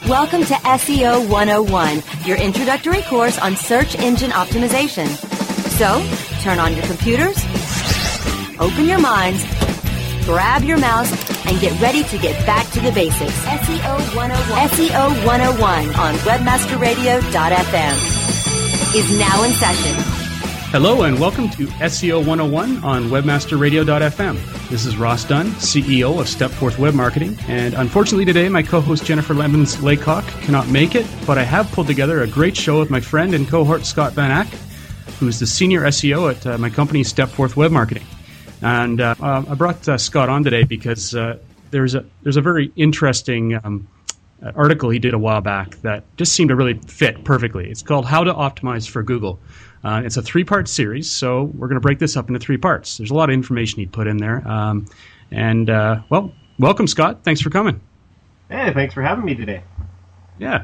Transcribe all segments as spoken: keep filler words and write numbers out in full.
Welcome to S E O one oh one, your introductory course on search engine optimization. So, turn on your computers, open your minds, grab your mouse, and get ready to get back to the basics. S E O one oh one. S E O one oh one on webmaster radio dot f m is now in session. Hello and welcome to S E O one oh one on webmaster radio dot f m. This is Ross Dunn, C E O of Stepforth Web Marketing, and unfortunately today my co-host Jennifer Levins-Laycock cannot make it, but I have pulled together a great show with my friend and cohort Scott Van Ack, who's the Senior S E O at uh, my company Stepforth Web Marketing. And uh, uh, I brought uh, Scott on today because uh, there's a there's a very interesting um, article he did a while back that just seemed to really fit perfectly. It's called How to Optimize for Google. Uh, it's a three-part series, so we're going to break this up into three parts. There's a lot of information he put in there. Um, and, uh, well, welcome, Scott. Thanks for coming. Hey, thanks for having me today. Yeah.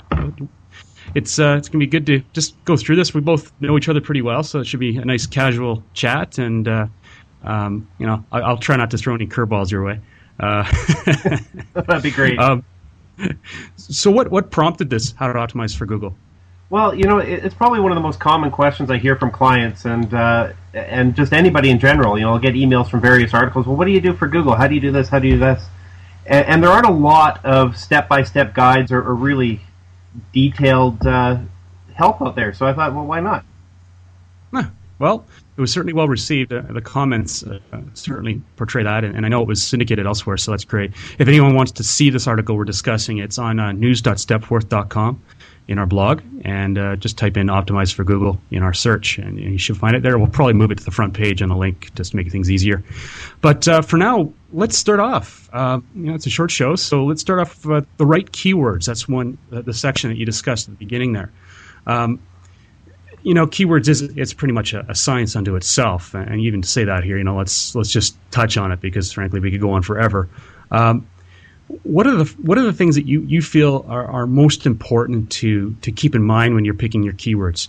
It's uh, it's going to be good to just go through this. We both know each other pretty well, so it should be a nice casual chat. And, uh, um, you know, I- I'll try not to throw any curveballs your way. Uh, That'd be great. Um, so what, what prompted this, How to Optimize for Google? Well, you know, it's probably one of the most common questions I hear from clients and uh, and just anybody in general. You know, I'll get emails from various articles. Well, what do you do for Google? How do you do this? How do you do this? And, and there aren't a lot of step-by-step guides or, or really detailed uh, help out there. So I thought, well, why not? Huh. Well, it was certainly well received. Uh, the comments uh, certainly portray that, and, and I know it was syndicated elsewhere, so that's great. If anyone wants to see this article we're discussing, it's on uh, news dot stepforth dot com. in our blog, and uh, just type in Optimize for Google in our search, and you should find it there. We'll probably move it to the front page on the link just to make things easier. But uh, for now, let's start off. Uh, you know, it's a short show, so let's start off with uh, the right keywords. That's one uh, the section that you discussed at the beginning there. Um, you know, keywords is it's pretty much a, a science unto itself, and even to say that here, you know, let's let's just touch on it because frankly we could go on forever. Um, What are the what are the things that you, you feel are, are most important to, to keep in mind when you're picking your keywords?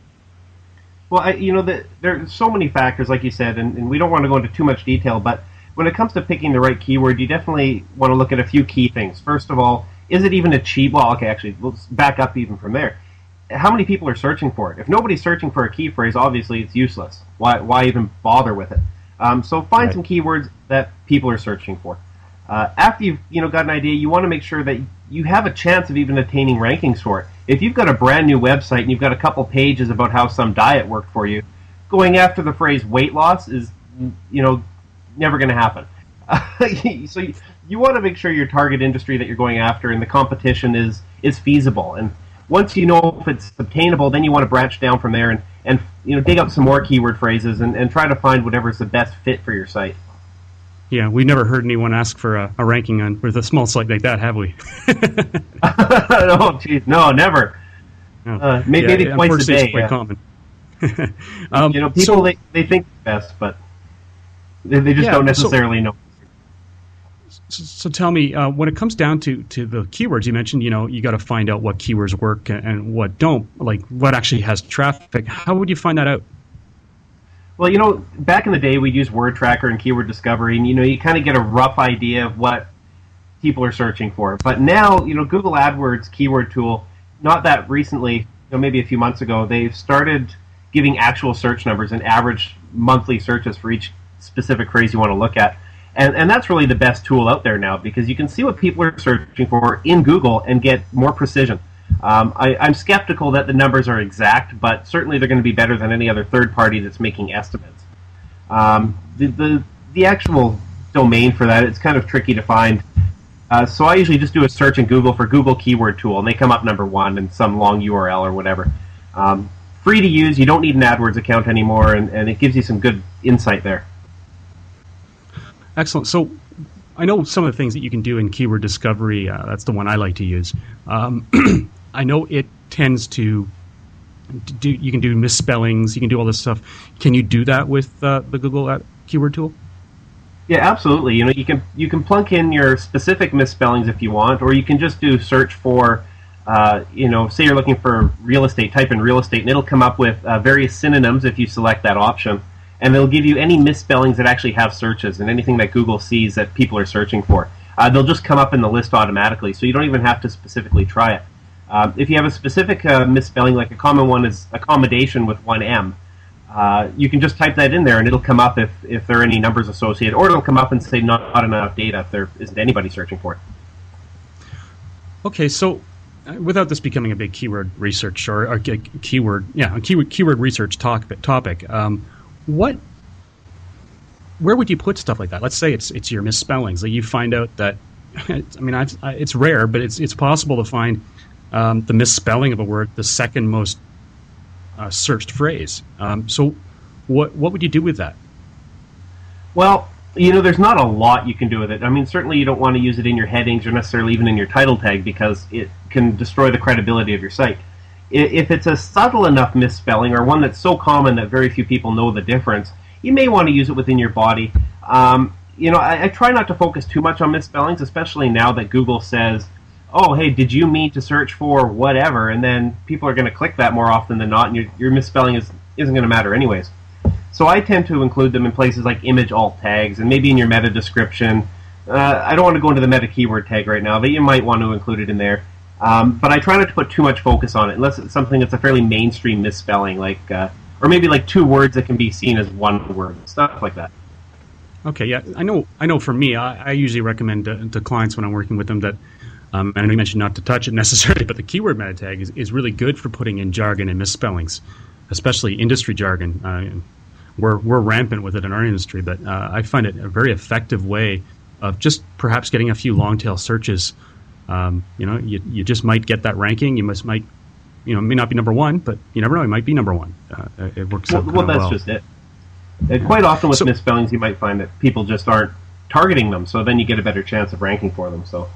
Well, I, you know, the, there are so many factors, like you said, and, and we don't want to go into too much detail, but when it comes to picking the right keyword, you definitely want to look at a few key things. First of all, is it even achievable? Well, okay, actually, let's back up even from there. How many people are searching for it? If nobody's searching for a key phrase, obviously it's useless. Why, why even bother with it? Um, so find Right. some keywords that people are searching for. Uh, after you've you know got an idea, you want to make sure that you have a chance of even attaining rankings for it. If you've got a brand new website and you've got a couple pages about how some diet worked for you, going after the phrase weight loss is you know never going to happen. Uh, so you, you want to make sure your target industry that you're going after and the competition is is feasible. And once you know if it's obtainable, then you want to branch down from there and, and you know dig up some more keyword phrases and, and try to find whatever's the best fit for your site. Yeah, we've never heard anyone ask for a, a ranking on with a small site like that, have we? Oh, geez, no, never. No. Uh, maybe yeah, maybe twice a day. It's quite Yeah. common. um, you know, people so, they, they think best, but they, they just Yeah, don't so- necessarily know. So, so tell me, uh, when it comes down to, to the keywords, you mentioned, you know, you got to find out what keywords work and, and what don't, like what actually has traffic. How would you find that out? Well, you know, back in the day, we'd use Word Tracker and Keyword Discovery, and, you know, you kind of get a rough idea of what people are searching for. But now, you know, Google AdWords keyword tool, not that recently, you know, maybe a few months ago, they've started giving actual search numbers and average monthly searches for each specific phrase you want to look at. And, and that's really the best tool out there now because you can see what people are searching for in Google and get more precision. Um, I, I'm skeptical that the numbers are exact, but certainly they're going to be better than any other third party that's making estimates. Um, the, the the actual domain for that, it's kind of tricky to find. Uh, so I usually just do a search in Google for Google Keyword Tool, and they come up number one in some long U R L or whatever. Um, free to use, you don't need an AdWords account anymore, and, and it gives you some good insight there. Excellent. So I know some of the things that you can do in keyword discovery. Uh, that's the one I like to use. Um, I know it tends to do. You can do misspellings. You can do all this stuff. Can you do that with uh, the Google Ad- keyword tool? Yeah, absolutely. You know, you can you can plunk in your specific misspellings if you want, or you can just do search for. Uh, you know, say you're looking for real estate. Type in real estate, and it'll come up with uh, various synonyms if you select that option. And it'll give you any misspellings that actually have searches and anything that Google sees that people are searching for. uh, they'll just come up in the list automatically, so you don't even have to specifically try it. Um, if you have a specific uh, misspelling, like a common one is accommodation with one M, uh, you can just type that in there and it'll come up if, if there are any numbers associated, or it'll come up and say not, not enough data if there isn't anybody searching for it. Okay, so uh, without this becoming a big keyword research or, or a keyword, yeah, a keyword, keyword research talk, topic, um, what, where would you put stuff like that? Let's say it's it's your misspellings. Like you find out that, I mean, I've, I, it's rare, but it's it's possible to find um, the misspelling of a word the second most uh, searched phrase. Um, so, what what would you do with that? Well, you know, there's not a lot you can do with it. I mean, certainly you don't want to use it in your headings or necessarily even in your title tag because it can destroy the credibility of your site. If it's a subtle enough misspelling or one that's so common that very few people know the difference, you may want to use it within your body. Um, you know, I, I try not to focus too much on misspellings, especially now that Google says, oh, hey, did you mean to search for whatever? And then people are going to click that more often than not, and your, your misspelling is, isn't going to matter anyways. So I tend to include them in places like image alt tags and maybe in your meta description. Uh, I don't want to go into the meta keyword tag right now, but you might want to include it in there. Um, but I try not to put too much focus on it, unless it's something that's a fairly mainstream misspelling, like uh, or maybe like two words that can be seen as one word, stuff like that. Okay, yeah, I know. I know. For me, I, I usually recommend to, to clients when I'm working with them that, um, and I know you mentioned not to touch it necessarily, but the keyword meta tag is, is really good for putting in jargon and misspellings, especially industry jargon. Uh, we're we're rampant with it in our industry, but uh, I find it a very effective way of just perhaps getting a few long tail searches. Um, you know, you you just might get that ranking. You must might, you know, it may not be number one, but you never know. It might be number one. Uh, it works well, out well. That's well. just it. And quite often with so, misspellings, you might find that people just aren't targeting them, so then you get a better chance of ranking for them. So,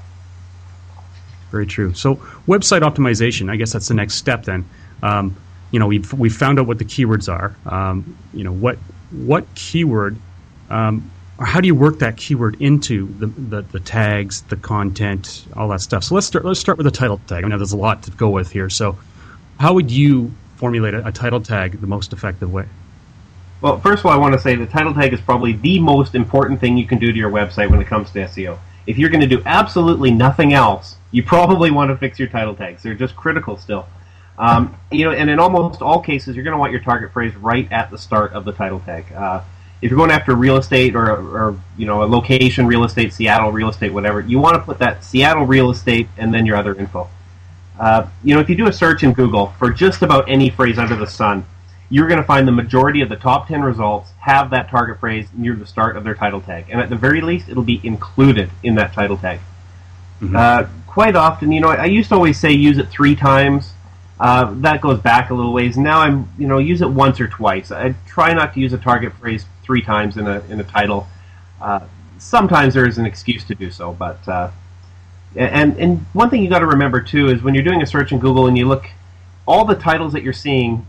very true. So, website optimization. I guess that's the next step. Then, um, you know, we've we found out what the keywords are. Um, you know, what what keyword. Um, Or how do you work that keyword into the, the, the tags, the content, all that stuff? So let's start. Let's start with the title tag. I know there's a lot to go with here. So, how would you formulate a, a title tag the most effective way? Well, first of all, I want to say the title tag is probably the most important thing you can do to your website when it comes to S E O. If you're going to do absolutely nothing else, you probably want to fix your title tags. They're just critical still. Um, you know, and in almost all cases, you're going to want your target phrase right at the start of the title tag. Uh, If you're going after real estate or, or you know a location, real estate, Seattle real estate, whatever, you want to put that Seattle real estate and then your other info. Uh, you know, if you do a search in Google for just about any phrase under the sun, you're going to find the majority of the top ten results have that target phrase near the start of their title tag. And at the very least, it'll be included in that title tag. Mm-hmm. Uh, quite often, you know, I used to always say use it three times. Uh, that goes back a little ways. Now I'm, you know, use it once or twice. I try not to use a target phrase three times in a in a title. Uh, sometimes there is an excuse to do so, but uh, and and one thing you got to remember too is when you're doing a search in Google and you look, all the titles that you're seeing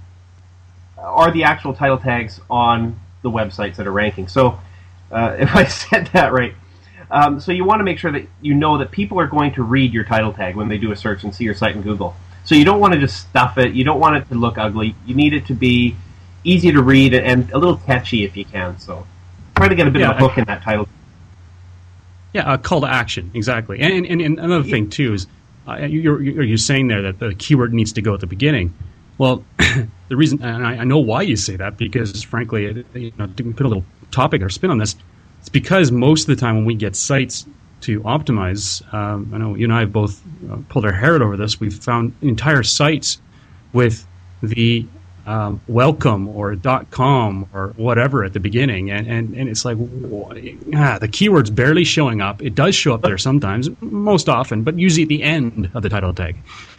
are the actual title tags on the websites that are ranking. So uh, if I said that right. Um, so you want to make sure that you know that people are going to read your title tag when they do a search and see your site in Google. So you don't want to just stuff it. You don't want it to look ugly. You need it to be easy to read and a little catchy if you can. So try to get a bit yeah, of a hook I, in that title. Yeah, a call to action, exactly. And and, and another thing, too, is uh, you're, you're, you're saying there that the keyword needs to go at the beginning. Well, the reason, and I, I know why you say that, because frankly, it, you know, to put a little topic or spin on this, it's because most of the time when we get sites to optimize, um, I know you and I have both uh, pulled our hair out over this, we've found entire sites with the um, welcome or .com or whatever at the beginning, and, and, and it's like, ah, the keyword's barely showing up. It does show up there sometimes, most often, but usually at the end of the title tag.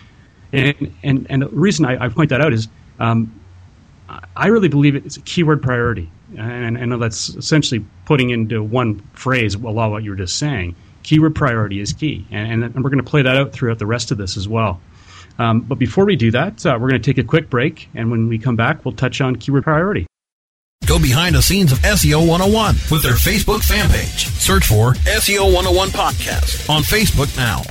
And and, and the reason I, I point that out is um, I really believe it's a keyword priority. And I know that's essentially putting into one phrase a lot of what you were just saying. Keyword priority is key. And, and we're going to play that out throughout the rest of this as well. Um, but before we do that, uh, we're going to take a quick break. And when we come back, we'll touch on keyword priority. Go behind the scenes of S E O one oh one with their Facebook fan page. Search for S E O one oh one Podcast on Facebook now.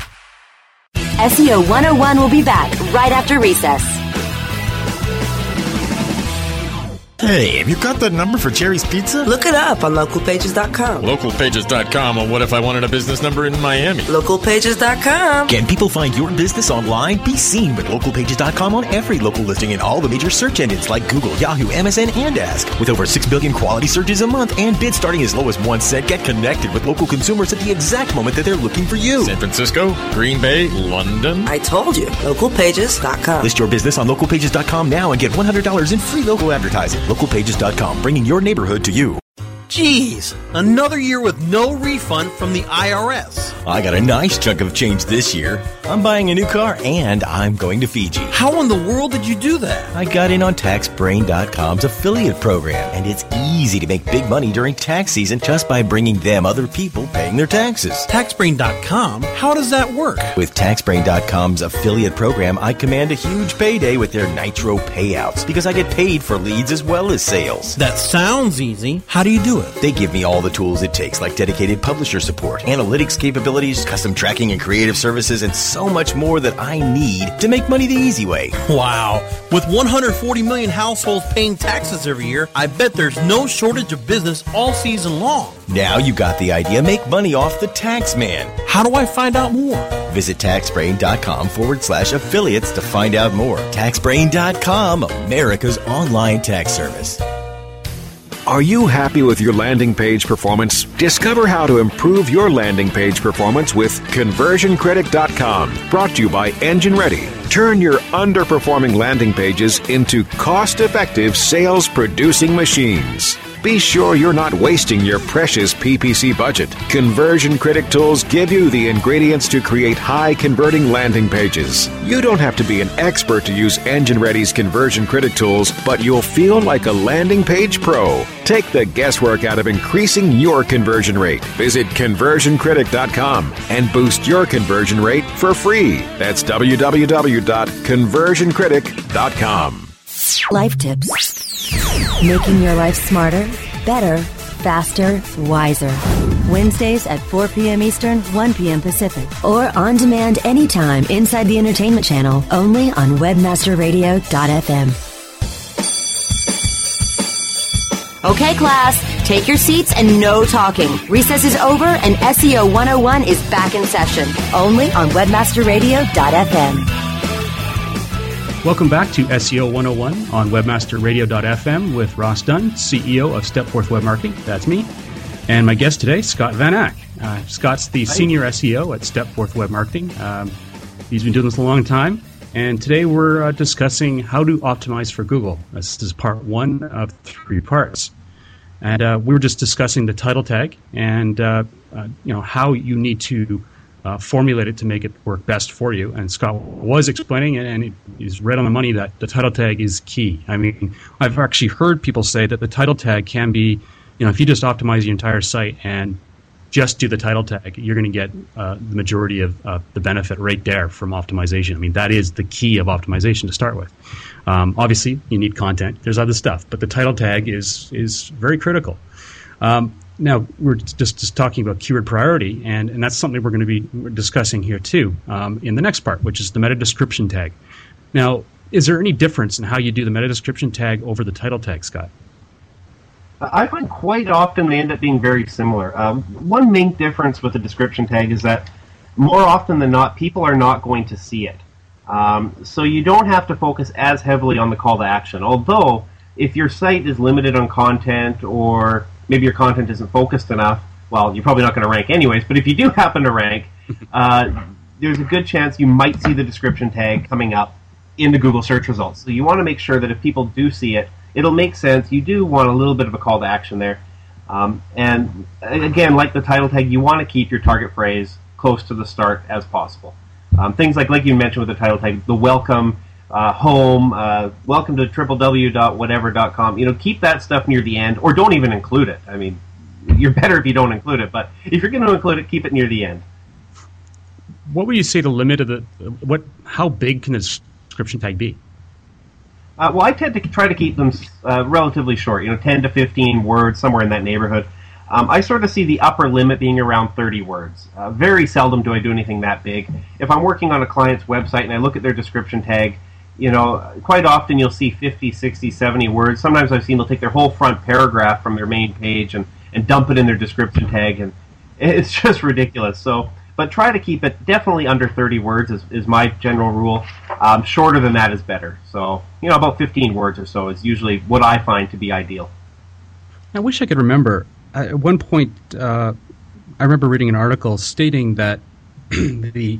S E O one oh one will be back right after recess. Hey, have you got the number for Jerry's Pizza? Look it up on local pages dot com. local pages dot com? Well, what if I wanted a business number in Miami? local pages dot com. Can people find your business online? Be seen with local pages dot com on every local listing in all the major search engines like Google, Yahoo, M S N, and Ask. With over six billion quality searches a month and bids starting as low as one cent, get connected with local consumers at the exact moment that they're looking for you. San Francisco, Green Bay, London. I told you. local pages dot com. List your business on local pages dot com now and get one hundred dollars in free local advertising. local pages dot com, bringing your neighborhood to you. Geez, another year with no refund from the I R S. I got a nice chunk of change this year. I'm buying a new car and I'm going to Fiji. How in the world did you do that? I got in on tax brain dot com's affiliate program, and it's easy to make big money during tax season just by bringing them other people paying their taxes. tax brain dot com? How does that work? With tax brain dot com's affiliate program, I command a huge payday with their Nitro payouts because I get paid for leads as well as sales. That sounds easy. How do you do it? They give me all the tools it takes, like dedicated publisher support, analytics capabilities, custom tracking and creative services, and so much more that I need to make money the easy way. Wow. With one hundred forty million households paying taxes every year, I bet there's no shortage of business all season long. Now you got the idea. Make money off the tax man. How do I find out more? Visit taxbrain.com forward slash affiliates to find out more. taxbrain dot com, America's online tax service. Are you happy with your landing page performance? Discover how to improve your landing page performance with conversion critic dot com. Brought to you by Engine Ready. Turn your underperforming landing pages into cost-effective sales-producing machines. Be sure you're not wasting your precious P P C budget. Conversion Critic tools give you the ingredients to create high-converting landing pages. You don't have to be an expert to use Engine Ready's Conversion Critic tools, but you'll feel like a landing page pro. Take the guesswork out of increasing your conversion rate. Visit conversion critic dot com and boost your conversion rate for free. That's w w w dot conversion critic dot com. Life tips. Making your life smarter, better, faster, wiser. Wednesdays at four p.m. Eastern, one p.m. Pacific. Or on demand anytime inside the Entertainment Channel, only on webmaster radio dot f m. Okay, class, take your seats and no talking. Recess is over and S E O one oh one is back in session, only on webmaster radio dot f m. Welcome back to S E O one oh one on webmaster radio dot f m with Ross Dunn, C E O of Stepforth Web Marketing. That's me. And my guest today, Scott Van Ack. Uh, Scott's the Hi. Senior S E O at Stepforth Web Marketing. Um, he's been doing this a long time. And today we're uh, discussing how to optimize for Google. This is part one of three parts. And uh, we were just discussing the title tag and uh, uh, you know how you need to uh, formulate it to make it work best for you. And Scott was explaining it, and he's right on the money that the title tag is key. I mean, I've actually heard people say that the title tag can be, you know, if you just optimize your entire site and just do the title tag, you're going to get uh, the majority of uh, the benefit right there from optimization. I mean, that is the key of optimization to start with. Um, obviously, you need content. There's other stuff, but the title tag is is very critical. Um, now, we're just, just talking about keyword priority, and, and that's something we're going to be discussing here too um, in the next part, which is the meta description tag. Now, is there any difference in how you do the meta description tag over the title tag, Scott? I find quite often they end up being very similar. Um, one main difference with the description tag is that more often than not, people are not going to see it. Um, so you don't have to focus as heavily on the call to action. Although, if your site is limited on content, or maybe your content isn't focused enough, well, you're probably not going to rank anyways, but if you do happen to rank, uh, there's a good chance you might see the description tag coming up in the Google search results. So you want to make sure that if people do see it, it'll make sense. You do want a little bit of a call to action there. Um, and again, like the title tag, you want to keep your target phrase close to the start as possible. Um, things like, like you mentioned with the title tag, the welcome, uh, home, uh, welcome to w w w dot whatever dot com. You know, keep that stuff near the end, or don't even include it. I mean, you're better if you don't include it, but if you're going to include it, keep it near the end. What would you say the limit of the, what? How big can the description tag be? Uh, well, I tend to try to keep them uh, relatively short, you know, ten to fifteen words, somewhere in that neighborhood. Um, I sort of see the upper limit being around thirty words. Uh, very seldom do I do anything that big. If I'm working on a client's website and I look at their description tag, you know, quite often you'll see fifty, sixty, seventy words. Sometimes I've seen they'll take their whole front paragraph from their main page and, and dump it in their description tag, and it's just ridiculous. So, but try to keep it definitely under thirty words is, is my general rule. Um, shorter than that is better. So, you know, about fifteen words or so is usually what I find to be ideal. I wish I could remember. At one point, uh, I remember reading an article stating that the,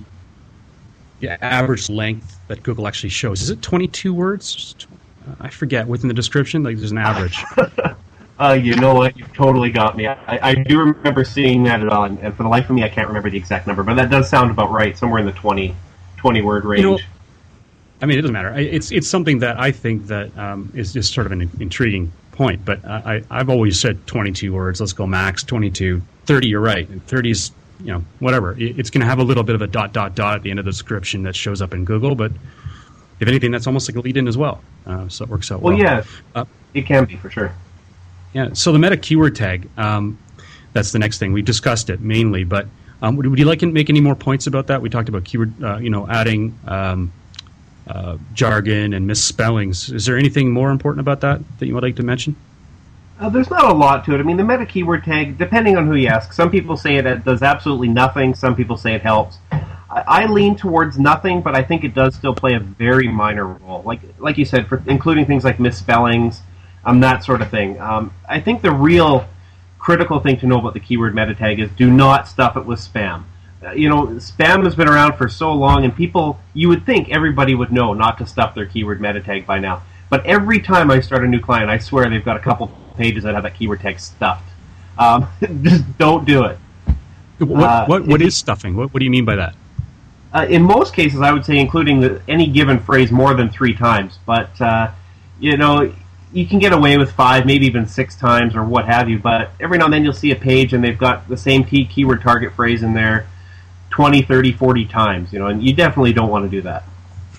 the average length that Google actually shows, is it twenty-two words? I forget. Within the description, like there's an average. uh, you know what? You've totally got me. I, I do remember seeing that at all, and, and for the life of me, I can't remember the exact number, but that does sound about right, somewhere in the twenty, twenty word range. You know, I mean, it doesn't matter. It's it's something that I think that um, is just sort of an intriguing point, but I, I've always said twenty-two words. Let's go max twenty-two. thirty, you're right. thirty is, you know, whatever. It's going to have a little bit of a dot, dot, dot at the end of the description that shows up in Google, but if anything, that's almost like a lead-in as well. Uh, so it works out well. Well, yeah, uh, it can be, for sure. Yeah, so the meta keyword tag, um, that's the next thing. We've discussed it mainly, but um, would, would you like to make any more points about that? We talked about keyword, uh, you know, adding um, uh, jargon and misspellings. Is there anything more important about that that you would like to mention? Uh, there's not a lot to it. I mean, the meta keyword tag, depending on who you ask, some people say it does absolutely nothing. Some people say it helps. I, I lean towards nothing, but I think it does still play a very minor role. Like like you said, for including things like misspellings, um, that sort of thing. Um, I think the real critical thing to know about the keyword meta tag is do not stuff it with spam. Uh, you know, spam has been around for so long, and people, you would think everybody would know not to stuff their keyword meta tag by now. But every time I start a new client, I swear they've got a couple pages that have that keyword tag stuffed. Um, just don't do it. What uh, what, what is stuffing? What, what do you mean by that? Uh, in most cases, I would say including the, any given phrase more than three times. But, uh, you know, you can get away with five, maybe even six times or what have you. But every now and then you'll see a page and they've got the same key keyword target phrase in there twenty, thirty, forty times. You know, and you definitely don't want to do that.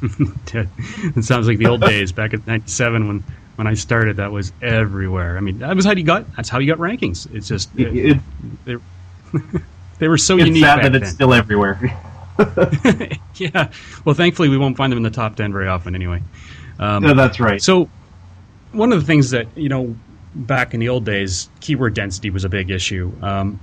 It sounds like the old days back in ninety-seven when, when I started. That was everywhere. I mean, that was how you got. That's how you got rankings. It's just it, it, they, they were so it's unique. Sad back that then. It's still everywhere. Yeah. Well, thankfully, we won't find them in the top ten very often, anyway. Um, no, that's right. So, one of the things that you know, back in the old days, keyword density was a big issue. Um,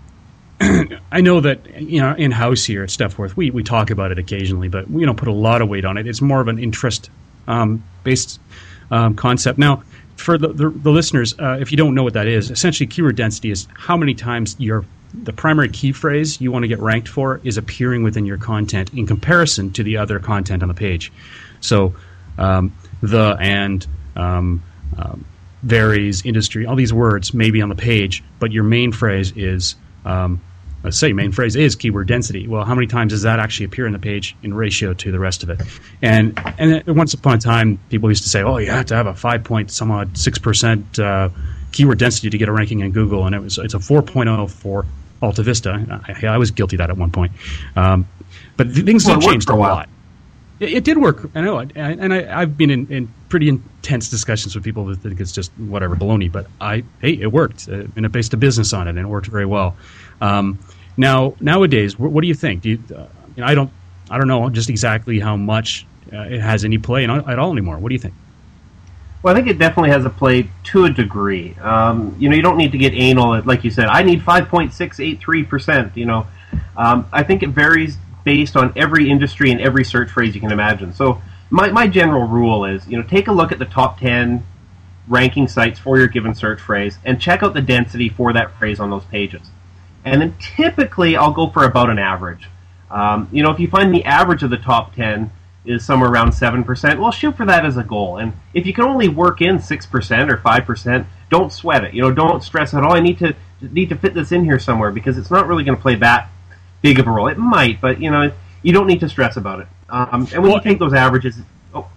I know that, you know, in-house here at Stepforth, we, we talk about it occasionally, but we don't put a lot of weight on it. It's more of an interest-based um, um, concept. Now, for the, the, the listeners, uh, if you don't know what that is, essentially keyword density is how many times your the primary key phrase you want to get ranked for is appearing within your content in comparison to the other content on the page. So um, the, and, um, um, varies, industry, all these words may be on the page, but your main phrase is... Um, let's say main phrase is keyword density. Well, how many times does that actually appear on the page in ratio to the rest of it? And and once upon a time, people used to say, "Oh, you have to have a five point some odd six percent uh, keyword density to get a ranking in Google," and it was it's a four point oh for Alta Vista. I, I was guilty of that at one point, um, but things well, have changed a, a lot. It, it did work, I know, and I, I've been in, in pretty intense discussions with people that think it's just whatever baloney. But I, hey, it worked, uh, and I based a business on it, and it worked very well. Um, now, nowadays, what, what do you think? Do you, uh, you know, I don't, I don't know just exactly how much uh, it has any play in, at all anymore. What do you think? Well, I think it definitely has a play to a degree. Um, you know, you don't need to get anal, like you said. I need five point six eight three percent. You know, um, I think it varies based on every industry and every search phrase you can imagine. So, my my general rule is, you know, take a look at the top ten ranking sites for your given search phrase and check out the density for that phrase on those pages. And then typically I'll go for about an average. Um, you know, if you find the average of the top ten is somewhere around seven percent, well, shoot for that as a goal. And if you can only work in six percent or five percent, don't sweat it. You know, don't stress at all. I need to need to fit this in here somewhere because it's not really going to play that big of a role. It might, but, you know, you don't need to stress about it. Um, and when well, you take those averages... Oh.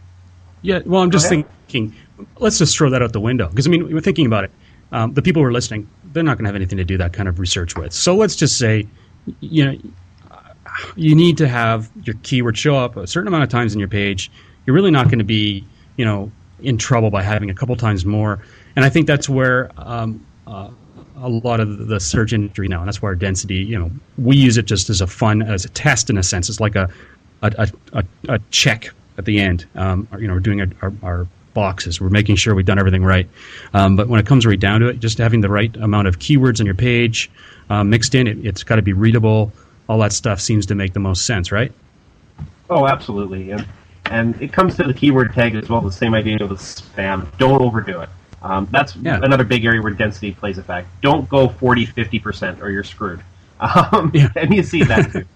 Yeah, well, I'm just thinking, let's just throw that out the window. Because, I mean, we're thinking about it. Um, the people who are listening, they're not going to have anything to do that kind of research with. So let's just say, you know, you need to have your keyword show up a certain amount of times in your page. You're really not going to be, you know, in trouble by having a couple times more. And I think that's where um, uh, a lot of the search industry now, and that's where density, you know, we use it just as a fun, as a test in a sense. It's like a a, a, a check at the end. Um, you know, we're doing our, our, our boxes. We're making sure we've done everything right. Um, but when it comes right down to it, just having the right amount of keywords on your page uh, mixed in, it, it's got to be readable. All that stuff seems to make the most sense, right? Oh, absolutely. And, and it comes to the keyword tag as well, the same idea with spam. Don't overdo it. Um, that's yeah. another big area where density plays a fact. Don't go forty, fifty percent or you're screwed. Um, yeah. And you see that too.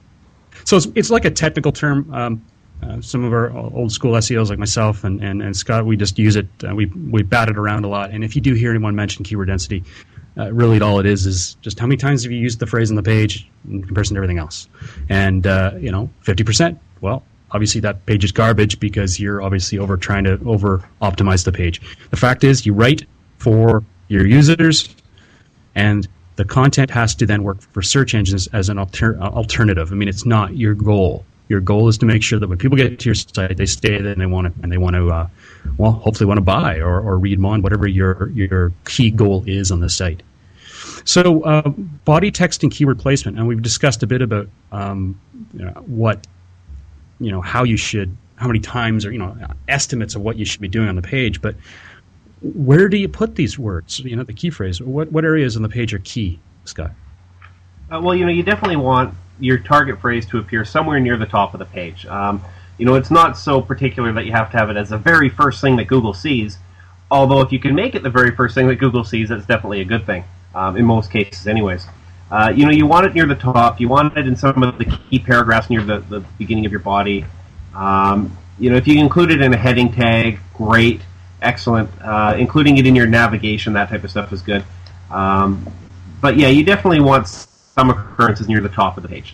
So it's, it's like a technical term. Um, uh, some of our old school S E Os like myself and, and, and Scott, we just use it. Uh, we we bat it around a lot. And if you do hear anyone mention keyword density, uh, really all it is is just how many times have you used the phrase on the page in comparison to everything else. And, uh, you know, fifty percent, well, obviously that page is garbage because you're obviously over trying to over optimize the page. The fact is you write for your users, and the content has to then work for search engines as an alter- alternative. I mean, it's not your goal. Your goal is to make sure that when people get to your site, they stay there and they want to, and they want to, uh, well, hopefully want to buy or, or read more on whatever your your key goal is on the site. So, uh, body text and keyword placement, and we've discussed a bit about um, you know, what, you know, how you should, how many times, or you know, estimates of what you should be doing on the page. But where do you put these words? You know, the key phrase. What what areas on the page are key, Scott? Uh, well, you know, you definitely want your target phrase to appear somewhere near the top of the page. Um, you know, it's not so particular that you have to have it as the very first thing that Google sees, although if you can make it the very first thing that Google sees, that's definitely a good thing, um, in most cases anyways. Uh, you know, you want it near the top, you want it in some of the key paragraphs near the, the beginning of your body. Um, you know, if you include it in a heading tag, great, excellent. Uh, including it in your navigation, that type of stuff is good. Um, but yeah, you definitely want some occurrences near the top of the page.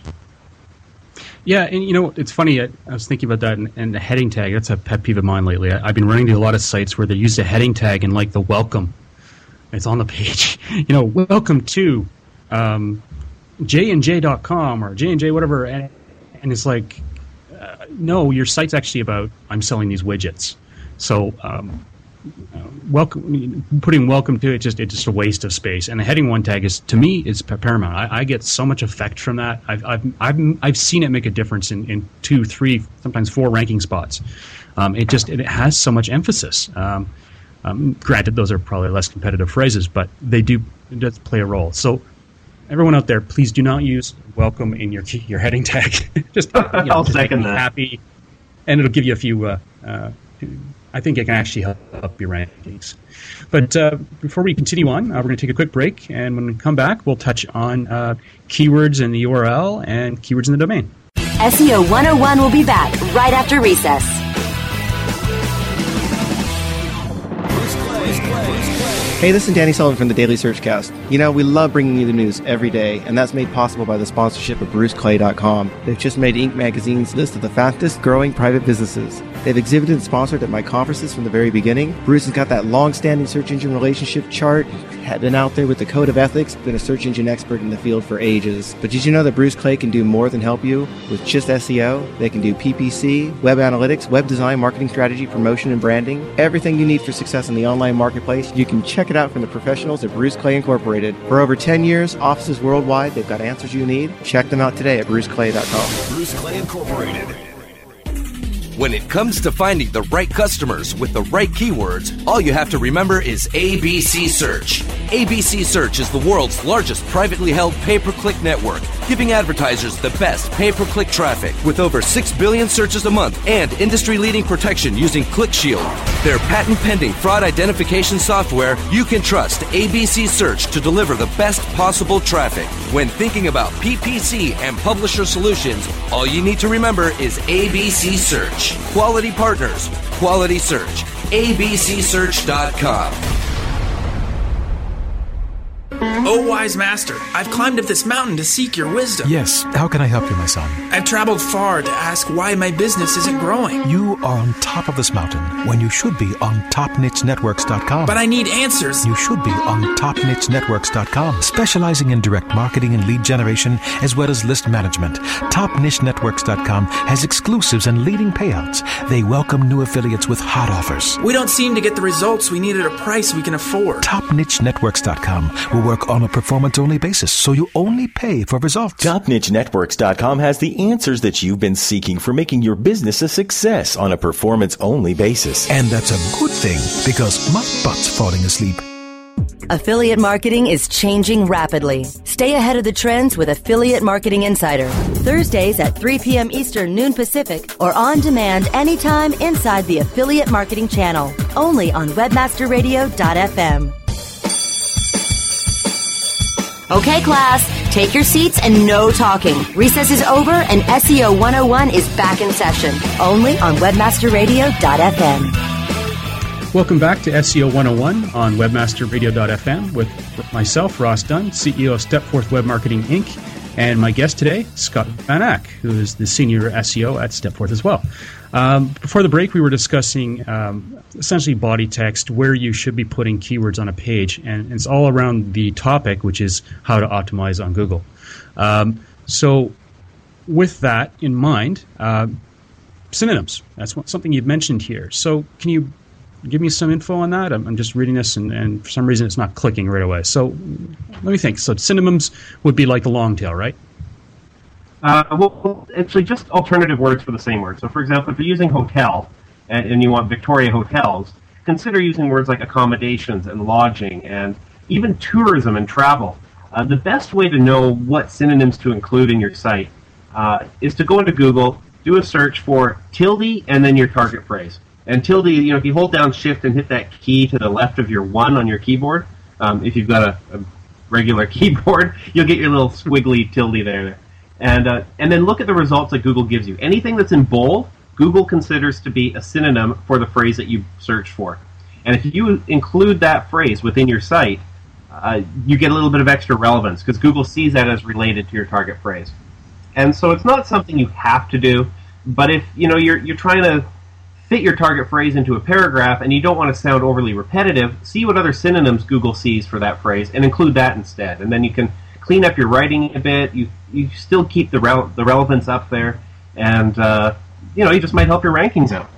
Yeah, and you know, it's funny, I, I was thinking about that, and, and the heading tag, that's a pet peeve of mine lately. I, I've been running to a lot of sites where they use a heading tag and like the welcome. It's on the page. You know, welcome to um, J and J dot com or J and J whatever, and, and it's like, uh, no, your site's actually about, I'm selling these widgets. So, um, uh, welcome, putting welcome to it, just it's just a waste of space. And the heading one tag is, to me, is paramount. I, I get so much effect from that. I've I've I've, I've seen it make a difference in, in two, three, sometimes four ranking spots. Um, it just it has so much emphasis. Um, um, granted, those are probably less competitive phrases, but they do it does play a role. So, everyone out there, please do not use welcome in your your heading tag. just you know, I'll just second make me that. Happy, and it'll give you a few. Uh, uh, I think it can actually help up your rankings. But uh, before we continue on, uh, we're going to take a quick break, and when we come back, we'll touch on uh, keywords in the U R L and keywords in the domain. S E O one oh one will be back right after recess. Hey, this is Danny Sullivan from the Daily Searchcast. You know, we love bringing you the news every day, and that's made possible by the sponsorship of Bruce Clay dot com. They've just made Inc magazine's list of the fastest growing private businesses. They've exhibited and sponsored at my conferences from the very beginning. Bruce has got that long-standing search engine relationship chart, had been out there with the code of ethics, been a search engine expert in the field for ages. But did you know that Bruce Clay can do more than help you with just S E O? They can do P P C, web analytics, web design, marketing strategy, promotion, and branding. Everything you need for success in the online marketplace, you can check it out from the professionals at Bruce Clay Incorporated. For over ten years, offices worldwide, they've got answers you need. Check them out today at Bruce Clay dot com. Bruce Clay Incorporated. When it comes to finding the right customers with the right keywords, all you have to remember is A B C Search. A B C Search is the world's largest privately held pay-per-click network, giving advertisers the best pay-per-click traffic with over six billion searches a month and industry-leading protection using ClickShield. Their patent-pending fraud identification software, you can trust A B C Search to deliver the best possible traffic. When thinking about P P C and publisher solutions, all you need to remember is A B C Search. Quality partners, quality search. A B C search dot com. O wise master, I've climbed up this mountain to seek your wisdom. Yes, how can I help you, my son? I've traveled far to ask why my business isn't growing. You are on top of this mountain when you should be on top niche networks dot com. But I need answers. You should be on top niche networks dot com, specializing in direct marketing and lead generation as well as list management. top niche networks dot com has exclusives and leading payouts. They welcome new affiliates with hot offers. We don't seem to get the results we need at a price we can afford. top niche networks dot com will work on on a performance-only basis, so you only pay for results. Top Niche Networks dot com has the answers that you've been seeking for making your business a success on a performance-only basis. And that's a good thing, because my butt's falling asleep. Affiliate marketing is changing rapidly. Stay ahead of the trends with Affiliate Marketing Insider. Thursdays at three p.m. Eastern, noon Pacific, or on demand anytime inside the Affiliate Marketing channel. Only on webmaster radio dot f m. Okay, class, take your seats and no talking. Recess is over and S E O one oh one is back in session. Only on webmaster radio dot f m. Welcome back to S E O one oh one on webmaster radio dot f m with myself, Ross Dunn, C E O of Stepforth Web Marketing Incorporated, and my guest today, Scott Van Ack, who is the Senior S E O at Stepforth as well. Um, before the break, we were discussing um, essentially body text, where you should be putting keywords on a page, and it's all around the topic, which is how to optimize on Google. Um, so with that in mind, uh, synonyms, that's what, something you've mentioned here. So can you give me some info on that? I'm, I'm just reading this, and, and for some reason it's not clicking right away. So let me think. So synonyms would be like the long tail, right? Uh, well, actually, just alternative words for the same word. So, for example, if you're using hotel and, and you want Victoria Hotels, consider using words like accommodations and lodging and even tourism and travel. Uh, the best way to know what synonyms to include in your site uh, is to go into Google, do a search for tilde, and then your target phrase. And tilde, you know, if you hold down Shift and hit that key to the left of your one on your keyboard, um, if you've got a, a regular keyboard, you'll get your little squiggly tilde there. And uh, and then look at the results that Google gives you. Anything that's in bold, Google considers to be a synonym for the phrase that you searched for. And if you include that phrase within your site, uh, you get a little bit of extra relevance because Google sees that as related to your target phrase. And so it's not something you have to do, but if you know you're you're trying to fit your target phrase into a paragraph and you don't want to sound overly repetitive, see what other synonyms Google sees for that phrase and include that instead. And then you can clean up your writing a bit. You you still keep the rele- the relevance up there, and uh, you know you just might help your rankings out.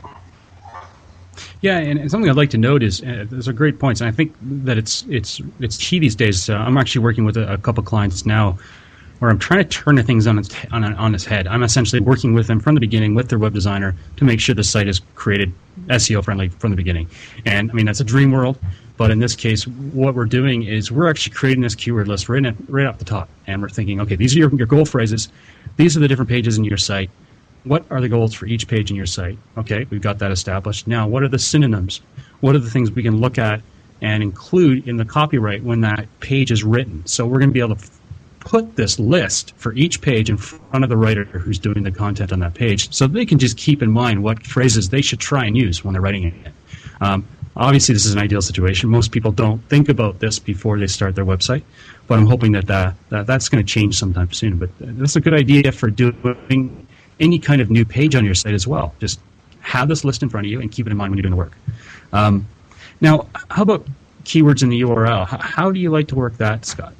Yeah, and, and something I'd like to note is uh, those are great points, and I think that it's it's it's key these days. Uh, I'm actually working with a, a couple clients now, where I'm trying to turn the things on its on, on its head. I'm essentially working with them from the beginning with their web designer to make sure the site is created S E O friendly from the beginning. And I mean that's a dream world. But in this case, what we're doing is we're actually creating this keyword list right, at, right off the top. And we're thinking, okay, these are your, your goal phrases. These are the different pages in your site. What are the goals for each page in your site? Okay, we've got that established. Now, what are the synonyms? What are the things we can look at and include in the copyright when that page is written? So we're going to be able to f- put this list for each page in front of the writer who's doing the content on that page so they can just keep in mind what phrases they should try and use when they're writing it. Um, Obviously, this is an ideal situation. Most people don't think about this before they start their website, but I'm hoping that uh, that that's going to change sometime soon. But that's a good idea for doing any kind of new page on your site as well. Just have this list in front of you and keep it in mind when you're doing the work. Um, now, how about keywords in the U R L? How, how do you like to work that, Scott?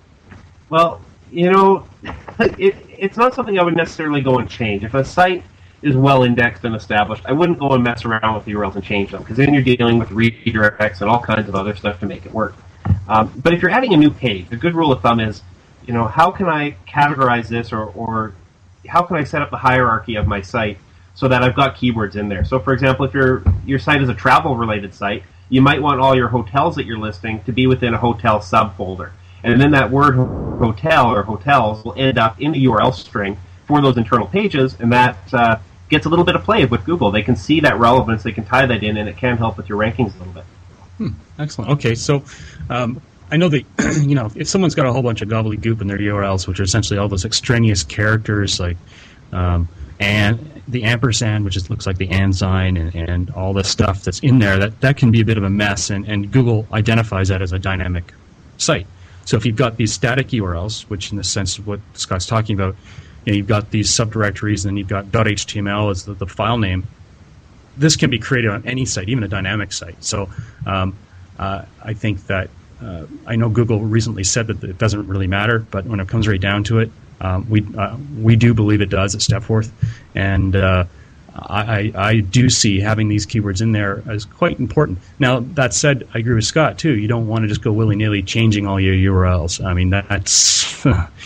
Well, you know, it, it's not something I would necessarily go and change. If a site is well indexed and established, I wouldn't go and mess around with the U R Ls and change them, because then you're dealing with redirects and all kinds of other stuff to make it work. Um, but if you're adding a new page, a good rule of thumb is, you know, how can I categorize this, or, or how can I set up the hierarchy of my site so that I've got keywords in there? So, for example, if your your site is a travel-related site, you might want all your hotels that you're listing to be within a hotel subfolder. And then that word hotel or hotels will end up in the U R L string for those internal pages, and that uh, gets a little bit of play with Google. They can see that relevance, they can tie that in, and it can help with your rankings a little bit. Hmm, excellent. Okay, so um, I know that, you know, if someone's got a whole bunch of gobbledygook in their U R Ls, which are essentially all those extraneous characters, like um, and the ampersand, which is, looks like the and sign, and, and all this stuff that's in there, that, that can be a bit of a mess, and, and Google identifies that as a dynamic site. So if you've got these static U R Ls, which in the sense of what Scott's talking about, you know, you've got these subdirectories, and you've got .html as the, the file name. This can be created on any site, even a dynamic site. So um, uh, I think that uh, I know Google recently said that it doesn't really matter, but when it comes right down to it, um, we uh, we do believe it does at Stepforth, and uh, I, I do see having these keywords in there as quite important. Now, that said, I agree with Scott, too. You don't want to just go willy-nilly changing all your U R Ls. I mean, that's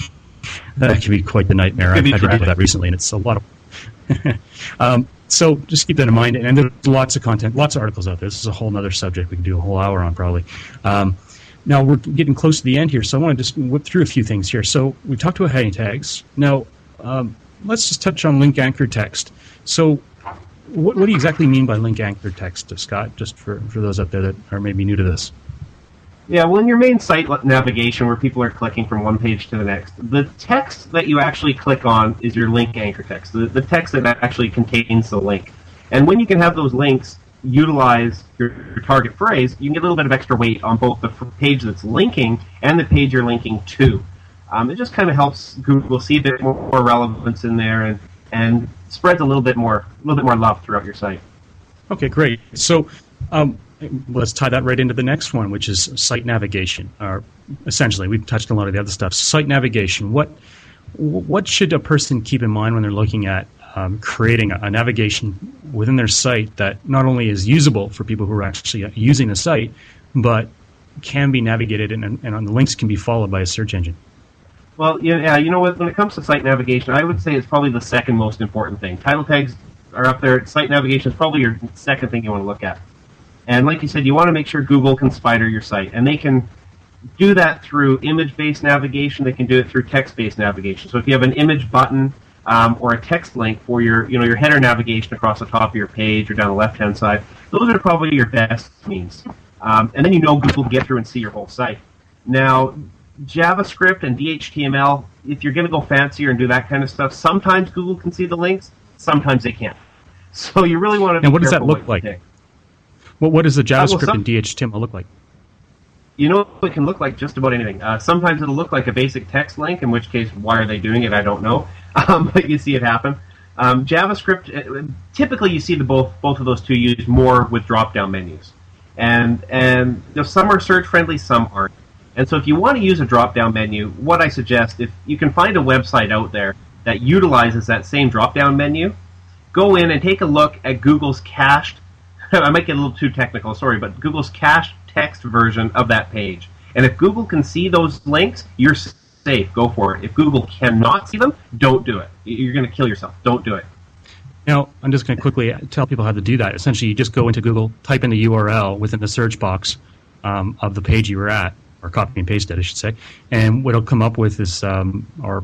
that can be quite the nightmare. I've had to deal with that recently, and it's a lot of... um, so just keep that in mind. And there's lots of content, lots of articles out there. This is a whole other subject we can do a whole hour on, probably. Um, now, we're getting close to the end here, so I want to just whip through a few things here. So we've talked about heading tags. Now, um, let's just touch on link anchor text. So what, what do you exactly mean by link anchor text, Scott, just for, for those out there that are maybe new to this? Yeah, well, in your main site navigation where people are clicking from one page to the next, the text that you actually click on is your link anchor text, the, the text that actually contains the link. And when you can have those links utilize your, your target phrase, you can get a little bit of extra weight on both the page that's linking and the page you're linking to. Um, it just kind of helps Google see a bit more, more relevance in there and, and spreads a little bit more, a little bit more love throughout your site. Okay, great. So um, let's tie that right into the next one, which is site navigation. Or essentially, we've touched on a lot of the other stuff. Site navigation. What what should a person keep in mind when they're looking at um, creating a, a navigation within their site that not only is usable for people who are actually using the site, but can be navigated and, and the links can be followed by a search engine? Well, yeah, you know what? When it comes to site navigation, I would say it's probably the second most important thing. Title tags are up there. Site navigation is probably your second thing you want to look at. And like you said, you want to make sure Google can spider your site. And they can do that through image-based navigation. They can do it through text-based navigation. So if you have an image button um, or a text link for your, you know, your header navigation across the top of your page or down the left-hand side, those are probably your best means. Um, and then you know Google can get through and see your whole site. Now, JavaScript and D H T M L, if you're going to go fancier and do that kind of stuff, sometimes Google can see the links, sometimes they can't. So you really want to be Now, what does that look what like? Well, what does the JavaScript uh, well, some, and D H T M L look like? You know, it can look like just about anything. Uh, sometimes it'll look like a basic text link, in which case, why are they doing it? I don't know. Um, but you see it happen. Um, JavaScript, uh, typically you see the both both of those two used more with drop-down menus. And, and you know, some are search-friendly, some aren't. And so if you want to use a drop-down menu, what I suggest, if you can find a website out there that utilizes that same drop-down menu, go in and take a look at Google's cached, I might get a little too technical, sorry, but Google's cached text version of that page. And if Google can see those links, you're safe. Go for it. If Google cannot see them, don't do it. You're going to kill yourself. Don't do it. Now, I'm just going to quickly tell people how to do that. Essentially, you just go into Google, type in the U R L within the search box um, of the page you were at, or copy and paste it, I should say, and what it'll come up with is, um, or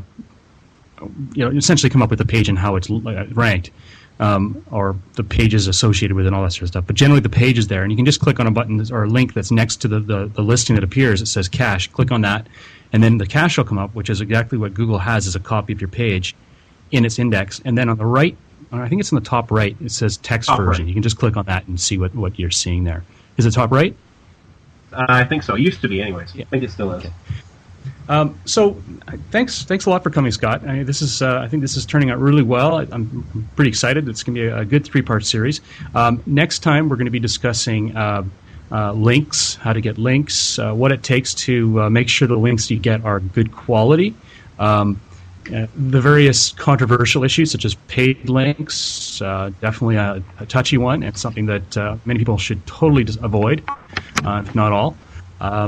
you know, essentially come up with the page and how it's ranked, um, or the pages associated with it and all that sort of stuff. But generally, the page is there, and you can just click on a button or a link that's next to the, the, the listing that appears. It says cache. Click on that, and then the cache will come up, which is exactly what Google has as a copy of your page in its index. And then on the right, I think it's on the top right, it says text top version. Right. You can just click on that and see what, what you're seeing there. Is it top right? Uh, I think so. It used to be, anyways. Yeah. I think it still is. Okay. Um, so, thanks, thanks a lot for coming, Scott. I mean, this is, uh, I think this is turning out really well. I, I'm, I'm pretty excited. It's going to be a, a good three-part series. Um, next time, we're going to be discussing uh, uh, links, how to get links, uh, what it takes to uh, make sure the links you get are good quality. Um, uh, the various controversial issues, such as paid links, uh, definitely a, a touchy one, and something that uh, many people should totally just avoid. Uh, if not all. Uh,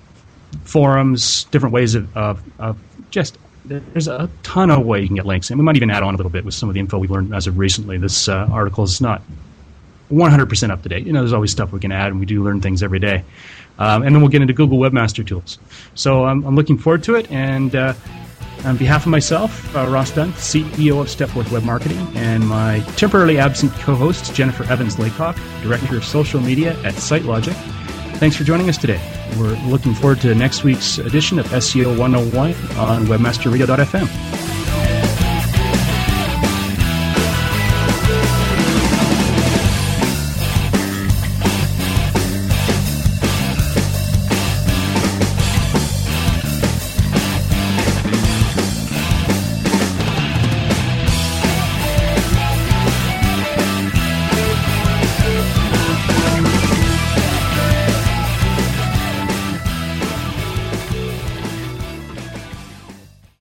forums, different ways of, of, of just, there's a ton of way you can get links. And we might even add on a little bit with some of the info we learned as of recently. This uh, article is not one hundred percent up to date. You know, there's always stuff we can add, and we do learn things every day. Um, and then we'll get into Google Webmaster Tools. So um, I'm looking forward to it. And uh, on behalf of myself, uh, Ross Dunn, C E O of Stepforth Web Marketing, and my temporarily absent co-host, Jennifer Evans-Laycock, Director of Social Media at SiteLogic, thanks for joining us today. We're looking forward to next week's edition of S E O one oh one on webmaster radio dot f m.